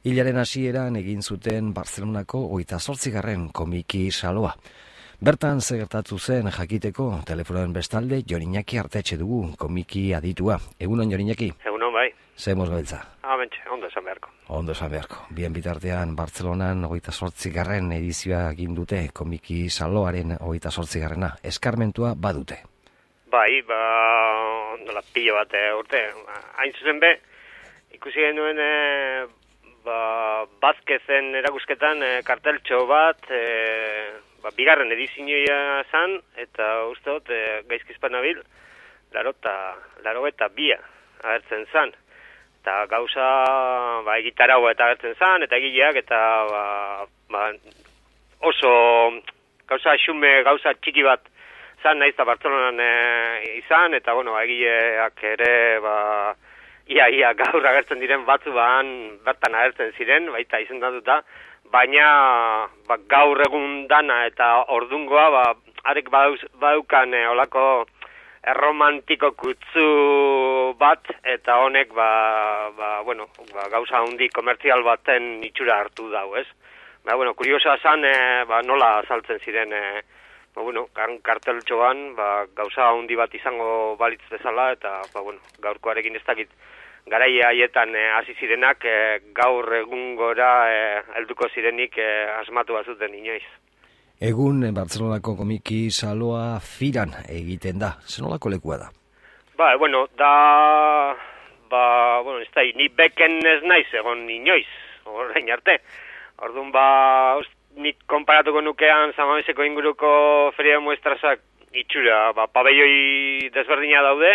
Hilaren hasieran egin zuten Barcelonako 28. komiki saloa. Bertan gertatu zen jakiteko telefonoen bestalde Jon Iñaki Artetxe dugu, komiki aditua. Egunon, Jon Iñaki? Egunon, bai. Zemos gabiltza? Mentxe, ondo esan beharko. Ondo esan beharko. Bien bitartean Bartzelonan 28. edizioa egin dute, komiki saloaren 28. Eskarmentua badute. Bai, nola pilo bat urte. Hain zuzen be, ikusi genuen Bazkezen erakusketan karteltxo bat, bigarren edizioa zan, eta uste dut, gaizkizpan nabil, 82 agertzen zan. Eta gauza, egitarau eta agertzen zan, eta egileak, eta oso gauza xume, gauza txiki bat zan, nahiz eta Bartzelonan izan, eta egileak ere, ia gaur agertzen diren batzu bertan agertzen ziren, baita izendatuta, baina gaur egun dana eta ordungoa, arek badaukan olako erromantiko kutzu bat, eta honek gauza handi komertzial baten itxura hartu dau, ez? Kuriosoa zan, nola azaltzen ziren, karteltxoan, gauza handi bat izango balitz bezala, eta, gaurkoarekin ez dakit garai haietan hasi zirenak, gaur egungora helduko zirenik asmatu bazuten inoiz. Egun Bartzelonako komiki saloa firan egiten da. Zenolako lekua da? Ez da, ni beken ez naiz egon inoiz, orain arte. Orduan, nik konparatuko nukean Samameseko inguruko feria muestrazak itxura, pabelloi desberdina daude,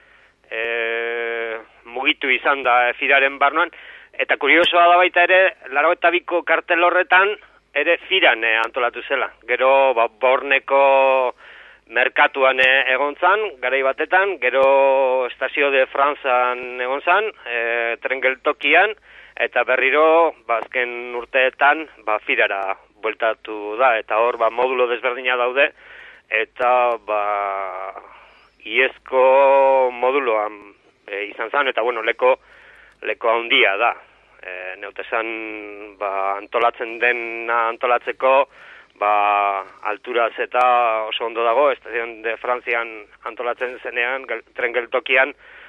mugitu izan da firaren barnuan, eta kuriosoa da baita ere, 82ko kartel horretan, ere firan antolatu zela. Gero, Borneko merkatuan egon zan, garai batetan, gero Estazio de Franzan egon zan, tren geltokian, eta berriro, azken urteetan, firara bueltatu da, eta hor, modulo desberdina daude, eta, iezko moduloan izan zan, eta, leko handia da. Neutezan antolatzen dena antolatzeko alturaz eta oso ondo dago, Estazion de Frantzian antolatzen zenean, tren geltokian,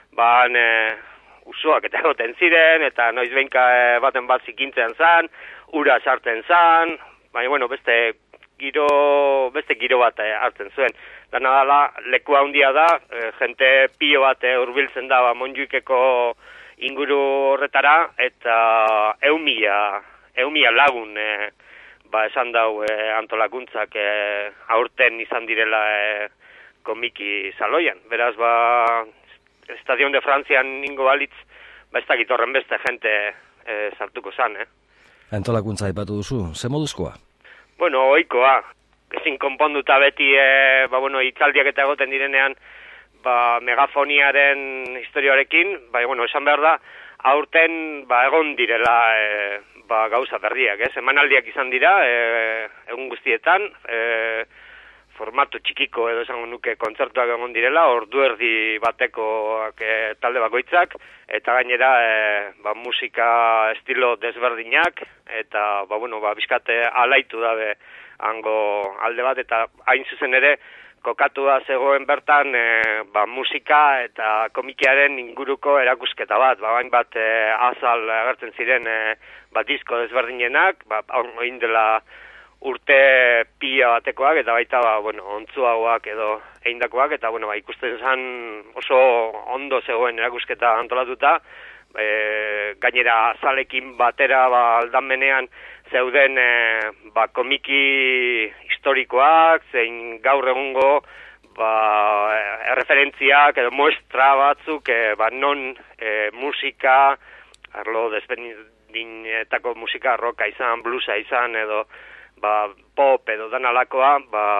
usoak eta egoten ziren, eta noiz behinka baten bat zikintzean zan, ura sartzen zan, baina beste giro bat hartzen zuen. Dana dela, leku handia da, jente pilo bat hurbiltzen da Montjuikeko inguru horretara, eta 1.000 lagun esan dau antolakuntzak aurten izan direla komiki saloian. Beraz, Estazion de Frantzian ingo balitz, ez dakit horren beste jente sartuko zan. Antolakuntza aipatu duzu, ze moduzkoa? Ohikoa, ezin konponduta beti, hitzaldiak eta egoten direnean, megafoniaren historiarekin, esan behar da, aurten egon direla gauza berriak, emanaldiak izan dira, egun guztietan, formatu txikiko edo esango nuke kontzertuak egon direla, ordu erdi batekoak talde bakoitzak, eta gainera musika estilo desberdinak, eta bizkate alaitu dabe hango alde bat, eta hain zuzen ere, kokatua zegoen bertan musika eta komikiaren inguruko erakusketa bat, hainbat azal agertzen ziren disko desberdinenak, oin dela urte pila batekoak, eta baita ontzuagoak edo eindakoak, eta ikusten zen oso ondo zegoen erakusketa antolatuta, gainera azalekin batera aldamenean zeuden komiki historikoak, zein gaur egungo erreferentziak edo muestra batzuk non musika, arlo desberdinetako musika, rocka izan, bluesa izan, edo pop edo danalakoa,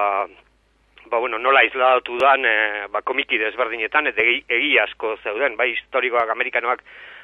nola izladatu dan komiki desberdinetan, eta egi asko zeuden, historikoak, amerikanoak,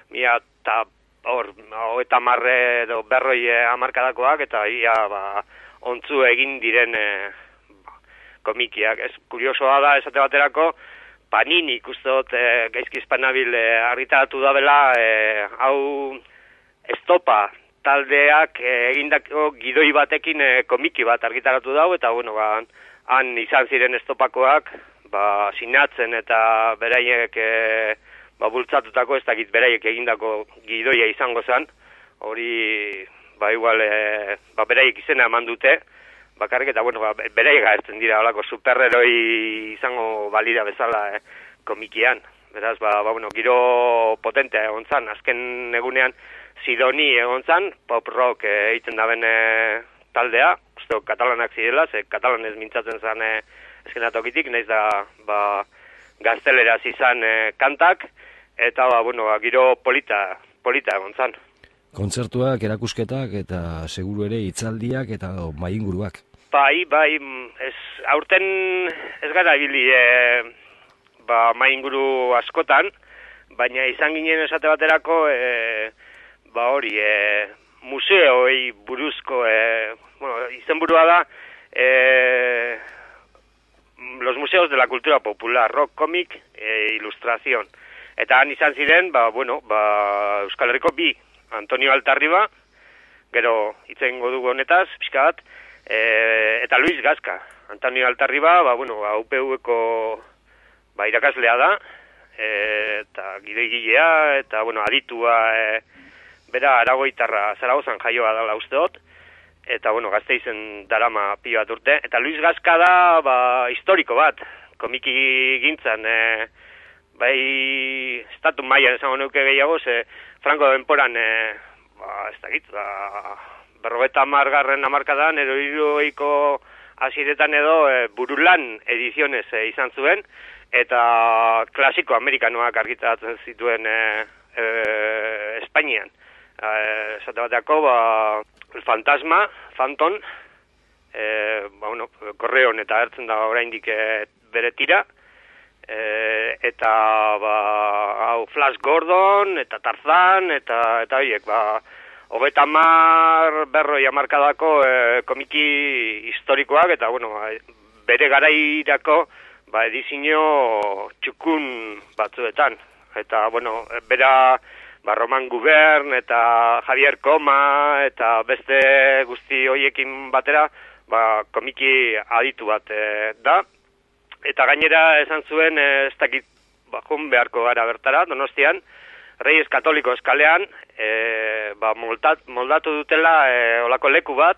eta marre edo berroi hamarkadakoak, eta ia ontzu egin diren komikiak. Kuriosoa da, esate baterako, Panini ikuste dut gaizki espanabil argitaratu dabela, hau estopa taldeak egindako gidoi batekin komiki bat argitaratu dau, eta bueno, han izan ziren estopakoak, sinatzen eta beraiek bultzatutako, ez dakit beraiek egindako gidoia izango zen, hori igual beraiek izena eman dute, bakarrik eta bueno, beraiek agertzen dira olako superheroi izango balira bezala komikian. Beraz, bueno, giro potentea egon zan, azken egunean Sidoni egon zan, pop rock egiten daben taldea, uste katalanak zirela, ze katalanez mintzatzen zan eskenatokitik, nahiz da gazteleraz izan kantak, eta bueno, giro polita egon zan. Kontzertuak, erakusketak eta seguru ere hitzaldiak eta mainguruak. Bai, aurten ez gara ibili mainguru askotan, baina izan ginen esate baterako hori museoei buruzko izenburua da los museos de la cultura popular, rock, comic, ilustración. Eta han izan ziren, Euskal Herriko bi, Antonio Altarriba, gero itzen dugu honetaz, pixka bat, eta Luis Gazka. Antonio Altarriba, UPV-ko irakaslea da, eta gidoigilea, eta aditua, bera Aragoitarra Zaragozan jaioa dela usteot, eta Gasteizen darama pila bat urte, eta Luis Gazka da historiko bat, komiki gintzan, estatu mailan esango neuke gehiago, Franco denporan, ez dakit, 50. hamarkadan, edo 60ko hasieretan edo burulan edizionez izan zuen, eta klasiko amerikanoak argitaratzen zituen Espainian. Esate bateako, El Fantasma, Phantom, korreon eta hartzen da oraindik bere tira, eta Flash Gordon, eta Tarzan, eta horiek, 50 hamarkadako komiki historikoak, eta bere garairako edizio txukun batzuetan. Eta, bera Roman Gubern eta Javier Coma eta beste guzti horiekin batera komiki aditu bat da. Eta gainera esan zuen, ez dakit joan beharko gara bertara, Donostian, Reyes Katolikos kalean, moldatu dutela olako leku bat,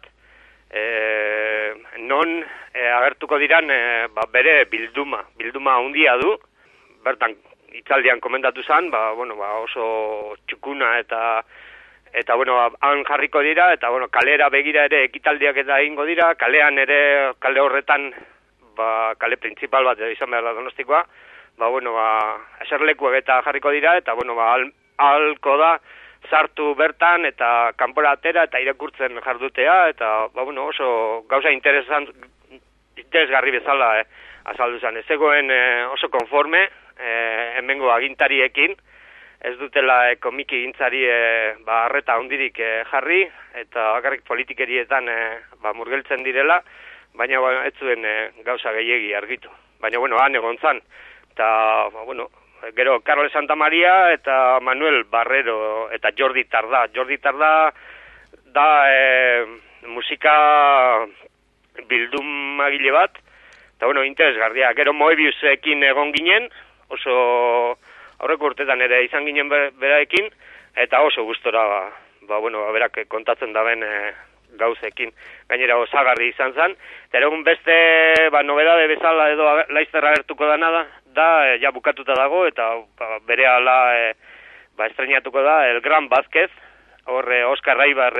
non agertuko diran bere bilduma handia du, bertan itzaldian komendatu zen, oso txukuna eta han jarriko dira, eta kalera begira ere ekitaldiak eta egingo dira, kalean ere, kale horretan, kale principal bat izan behar da Donostikoa, eserlekuak eta jarriko dira, eta ahalko da sartu bertan eta kanpora atera eta irakurtzen jardutea, eta oso gauza interesgarri bezala azaldu zen. Ez zegoen oso konforme, hemengo agintariekin, ez dutela komiki gintzari arreta hondirik jarri, eta bakarrik politikerietan murgeltzen direla, baina ez zuen gauza gehiegi argitu. Baina han egon zan, eta gero Carlos Santamaria eta Manuel Barrero eta Jordi Tardá. Jordi Tardá da musika bildumagile bat, eta interesgarria. Gero Moebiusekin egon ginen, oso aurreko urtetan ere izan ginen beraekin, eta oso gustora berak kontatzen daben gauzekin. Gainera osagarri izan zen, eta egun beste nobedade bezala edo laizter agertuko da ja bukatuta dago, eta berehala estrenatuko da El Gran Vázquez, horre Oscar Raibar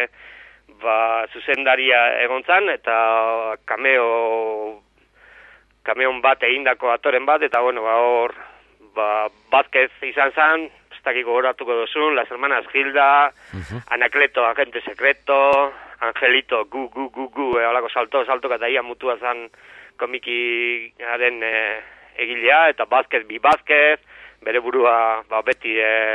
zuzendaria egon zan, eta kameon bat egindako atoren bat, eta hor Vázquez izan zan, ez dakiko goratuko duzun, Las Hermanas Gilda, Anacleto, Agente Secreto, Angelito, gu, holako salto, eta ia mutua zan komikiaren egilea, eta Vázquez, bere burua beti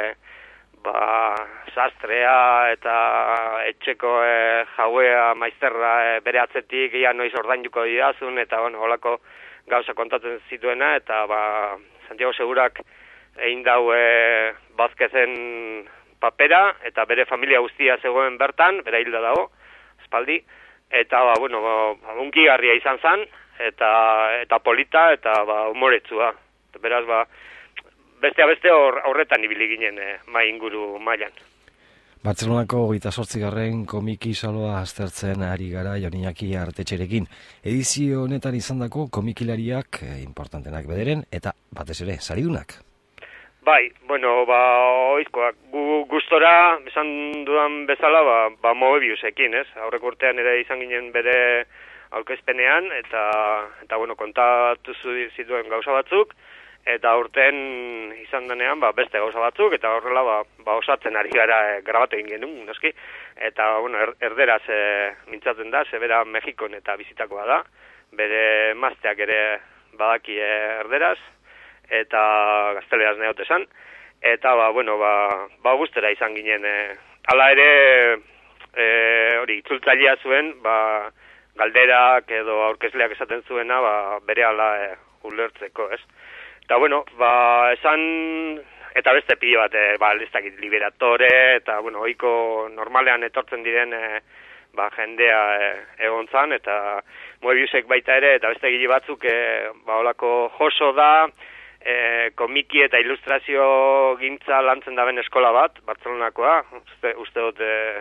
sastrea eta etxeko jauea maizterra bere atzetik ia noiz ordainduko didazun, eta holako gauza kontatzen zituena, eta Santiago Segurak egin dau Vázquezen papera, eta bere familia guztia zegoen bertan, bera hilda dago, espaldi, eta, unkigarria izan zen, eta polita, eta, humoretsua. Beraz, bestea beste horretan ibili ginen mai inguru mailan. Bartzelonako 28. komiki saloa aztertzen ari gara Jon Iñaki Artetxerekin. Edizio honetan izandako komikilariak importantenak bederen, eta batez ere, saridunak. Bai, oizkoak, gustora, esan dudan bezala, Moebiusekin, ez? Aurreko urtean ere izan ginen bere aurkezpenean, eta kontatu zituen gauza batzuk, eta urten izan denean beste gauza batzuk, eta horrela osatzen ari gara grabatu egin genuen, noski, eta erderaz mintzatzen da, zebera Mexikon eta bizitakoa da, bere mazteak ere badaki erderaz, eta gazteleraz neot esan, eta guztera izan ginen, hala ere, itzultzailea zuen, galderak edo aurkezleak esaten zuena, bere ala ulertzeko, ez? Eta, esan, eta beste pilo bat, listakit Liberatore, eta, oiko normalean etortzen diren, jendea egon zan, eta Moebiusek baita ere, eta beste gile batzuk, olako Joso da, komiki eta ilustrazio gintza lantzen daben eskola bat, Bartzelonakoa, uste dut,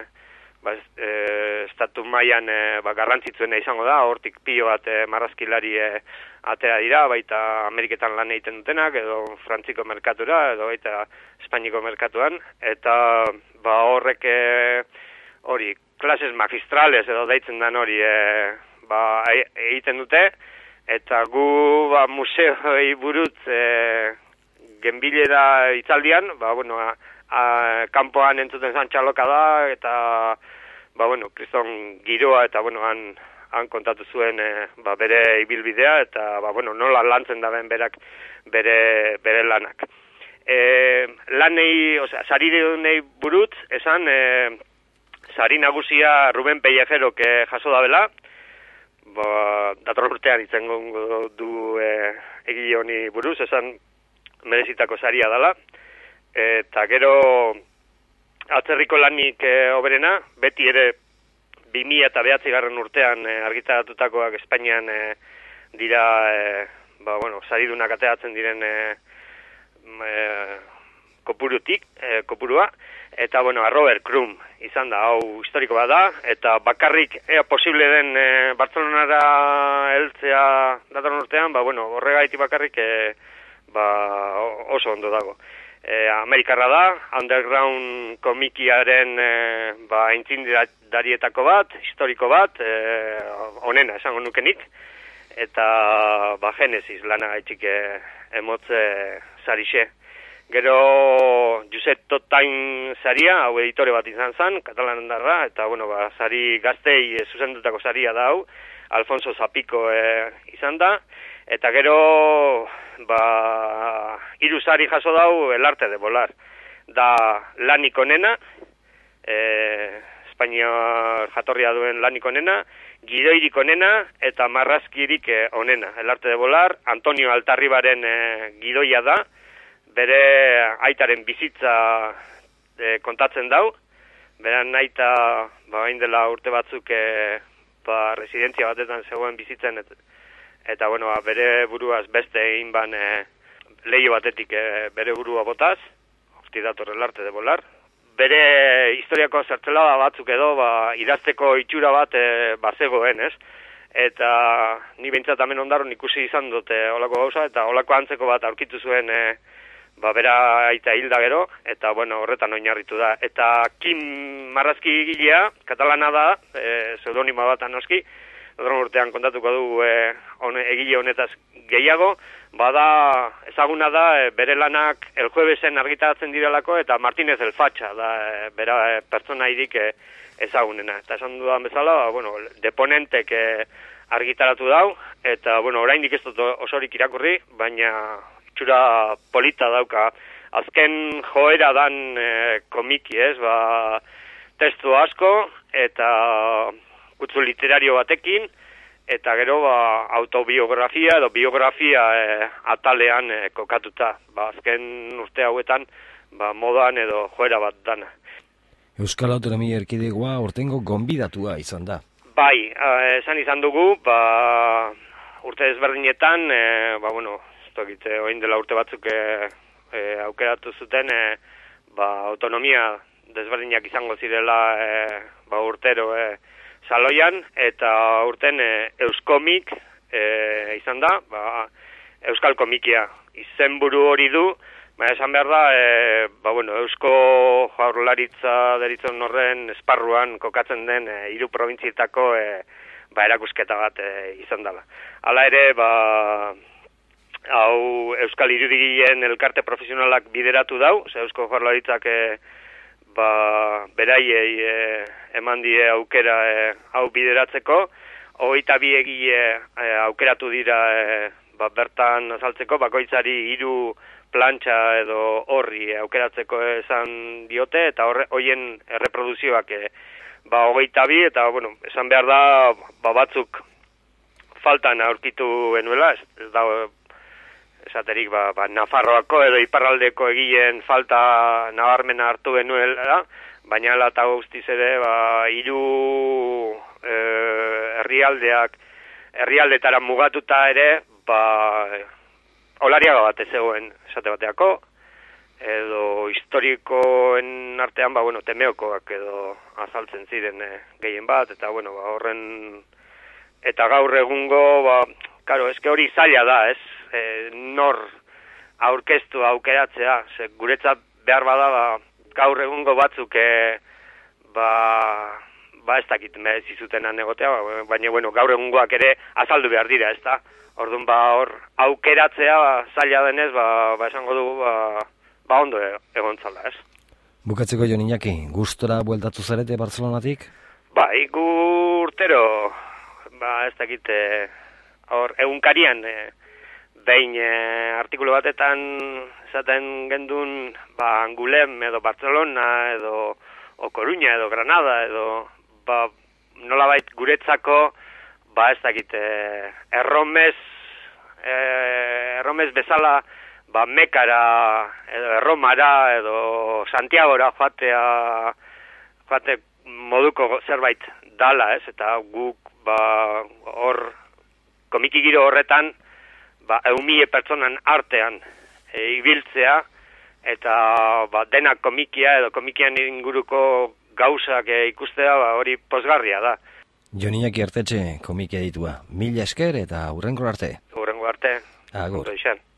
estatu mailan garrantzitsuena izango da, hortik pilo bat marrazkilari atera dira, baita Ameriketan lan egiten dutenak, edo Frantziko merkatura, edo baita Espainiko merkatuan, eta horrek klases magistrales edo deitzen dan hori egiten dute, eta gu museoi buruz genbilera itzaldian, kanpoan entzuten zan txaloka da, eta kriston giroa, eta han kontatu zuen bere ibilbidea, eta nola lantzen daben berak bere lanak. Saridunei buruz, esan, sari nagusia Ruben Pellejerok jaso dabela, dator urtean itzen du egile honi buruz, esan merezitako saria dela, eta gero atzerriko lanik oberena, beti ere 2009 urtean argitaratutakoak Espainian dira, saridunak ateratzen diren kopurua, eta Robert Crumb izan da, hau historiko bat da, eta bakarrik posible den Bartzelonara heltzea datorren urtean, horregaitik bakarrik oso ondo dago. Amerikarra da, underground komikiaren aintzindarietako bat, historiko bat, onena esango nukenik, eta Genesis lana gaitxik emotze sarixe. Gero Josep Totain saria, hau editore bat izan zen, katalandarra, eta sari gaztei zuzendutako saria da hau, Alfonso Zapiko izan da, eta gero hiru sari jaso dau El arte de volar. Da lanik onena, Espainia jatorria duen lanik onena, gidoirik onena eta marrazkirik onena. El arte de volar, Antonio Altarribaren gidoia da, bere aitaren bizitza kontatzen dau, beran aita hain dela urte batzuk residentzia batetan zegoen bizitzen, eta bere buruaz beste egin ban leio batetik bere burua botaz, horti dator El arte de volar. Bere historiako zertzelada batzuk edo idazteko itxura bat bazegoen, ez? Eta ni behintzat hemen ondaron ikusi izan dut olako gauza, eta olako antzeko bat aurkitu zuen bera aita hilda gero, eta horretan oinarritu da. Eta Kim marrazki gilea, katalana da, pseudonima bat anoski, datorren urtean kontatuko dugu egile honetaz gehiago, ezaguna da bere lanak El Juevesen argitaratzen direlako, eta Martínez el Facha da bera pertsona irik ezagunena. Eta esan dudan bezala, deponentek argitaratu dau, eta oraindik ez dut osorik irakurri, baina itxura polita dauka. Azken joera dan komiki, ez, testu asko, eta kutsu literario batekin, eta gero autobiografia edo biografia atalean kokatuta. Azken urte hauetan modan edo joera bat dana. Euskal Autonomia Erkidegoa urtengo gonbidatua izan da. Bai, esan izan dugu, urte ezberdinetan, orain dela urte batzuk aukeratu zuten, autonomia desberdinak izango zirela urtero Saloian, eta urten Euskomik izan da, Euskal Komikia izenburu hori du, esan behar da, Eusko Jaurlaritza deritzen horren esparruan kokatzen den 3 probintzietako erakusketa bat izan dela. Hala ere, hau Euskal Irudigileen elkarte profesionalak bideratu dau, Eusko Jaurlaritzak beraiei eman die aukera hau bideratzeko, 22 egile aukeratu dira bertan azaltzeko, bakoitzari 3 plantxa edo horri aukeratzeko esan diote, eta horien erreproduzioak 22, eta esan behar da batzuk faltan aurkitu genuela, ez da esaterik Nafarroako edo iparraldeko egileen falta nabarmena hartu genuela, baina ala eta guztiz ere 3 herrialdetara mugatuta ere, Olariaga bat ez zegoen esate bateako, edo historikoen artean, Temeokoak edo azaltzen ziren gehien bat, eta horren, eta gaur egungo, eske hori zaila da, ez? Nor aurkeztu aukeratzea, guretzat behar bada, gaur egungo batzuk, ez dakit merezi zutenan egotea, baina gaur egungoak ere azaldu behar dira, ez da? Orduan, hor, aukeratzea zaila denez, esango dugu, ondo egontzala, ez? Bukatzeko Jon Iñaki, gustora bueltatu zarete Barcelonatik? Bai, gu urtero, ez dakit, hor, egunkarian, behin artikulu batetan esaten gendun, Angulem edo Barcelona edo Coruña edo Granada edo, nolabait guretzako, ez dakit, erromez bezala, Mekara, edo Erromara, edo Santiagora joate moduko zerbait dala, ez? Eta guk, hor, komiki giro horretan, 1.000 pertsonan artean ibiltzea, eta denak komikia edo komikian inguruko gauzak ikustea, hori pozgarria da. Jon Iñaki Artetxe, komiki aditua. Mila esker eta hurrengo arte. Hurrengo arte. Agur. Ondo izan.